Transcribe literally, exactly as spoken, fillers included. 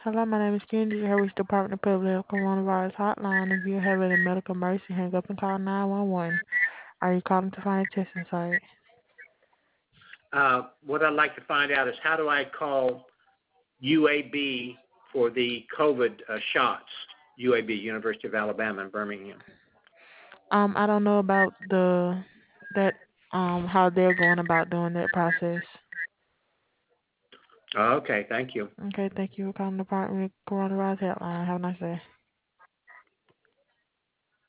Hello, my name is Kendi. You have reached the Department of Public Health Coronavirus Hotline. If you have any medical emergency, hang up and call nine one one. Are you calling to find a testing site? Uh, what I'd like to find out is how do I call U A B for the COVID uh, shots? U A B, University of Alabama in Birmingham. Um, I don't know about the that um how they're going about doing that process. Oh, okay, thank you. Okay, thank you for calling the Department of Coronavirus Hotline. Have a nice day.